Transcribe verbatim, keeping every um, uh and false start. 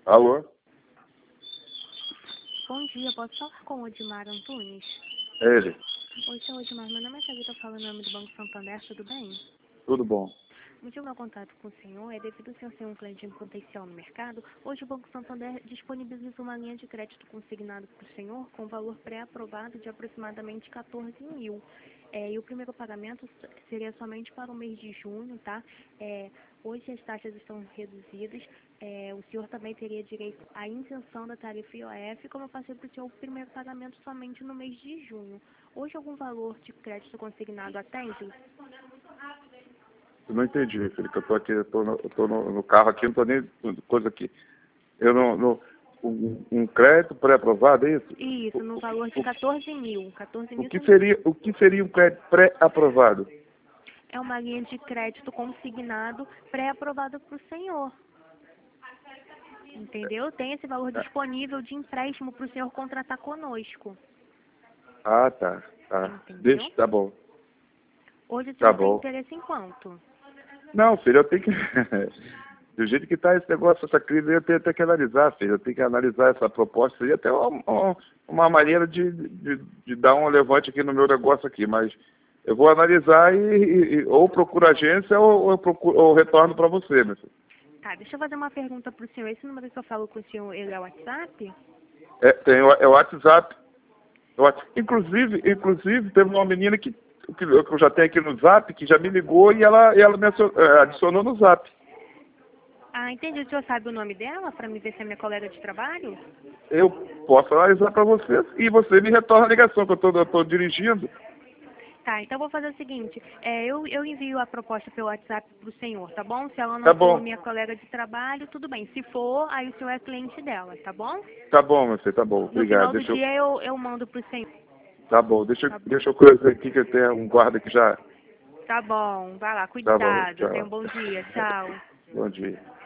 Alô? Bom dia, posso falar com o Odmar Antunes? É ele. Oi, seu Odmar, meu nome é Thalita, falando em nome do Banco Santander, tudo bem? Tudo bom. O motivo do meu contato com o senhor é devido ao senhor ser um cliente em potencial no mercado. Hoje o Banco Santander disponibiliza uma linha de crédito consignado para o senhor com valor pré-aprovado de aproximadamente quatorze mil. É, e o primeiro pagamento seria somente para o mês de junho, tá? É, hoje as taxas estão reduzidas. É, o senhor também teria direito à isenção da tarifa I O F, como eu passei para o senhor o primeiro pagamento somente no mês de junho. Hoje algum valor de crédito consignado atende? Eu não entendi, filho, que eu tô aqui, eu tô no, eu tô no, no carro aqui, não tô nem coisa aqui. Eu não, não um, um crédito pré-aprovado, é isso? Isso, no valor de quatorze mil. quatorze O mil que seria, o que seria um crédito pré-aprovado? é uma linha de crédito consignado pré-aprovada para o senhor. Entendeu? Tem esse valor disponível de empréstimo para o senhor contratar conosco. Ah, tá, tá. Entendeu? Deixa, tá bom. Hoje o Tá senhor tem bom. interesse em quanto? Não, filho, eu tenho que... Do jeito que está esse negócio, essa crise, eu tenho até que analisar, filho. Eu tenho que analisar essa proposta. Seria até uma, uma, uma maneira de, de, de dar um levante aqui no meu negócio aqui, mas eu vou analisar e, e ou procuro agência ou, ou, eu procuro, ou retorno para você, meu filho. Tá, deixa eu fazer uma pergunta para o senhor. Esse número que eu falo com o senhor, ele é o WhatsApp? É, tem o é o WhatsApp. O Whats- Inclusive, inclusive, teve uma menina que, que eu já tenho aqui no Zap, que já me ligou e ela, e ela me acio- eh, adicionou no Zap. Ah, entendi. O senhor sabe o nome dela para me ver se é minha colega de trabalho? Eu posso analisar para você e você me retorna a ligação, que eu estou dirigindo. Tá, então eu vou fazer o seguinte, é, eu, eu envio a proposta pelo WhatsApp pro senhor, tá bom? Se ela Tá não for bom, minha colega de trabalho, tudo bem. Se for, aí o senhor é cliente dela, tá bom? tá bom, meu filho, tá bom, No obrigado. final do Deixa eu, dia eu, eu mando pro senhor. tá bom, deixa, eu- Tá, deixa eu coisa aqui que eu tenho um guarda que já. tá bom, vai lá, Tá bom, cuidado, tenha um tchau. bom dia, tchau. Bom dia.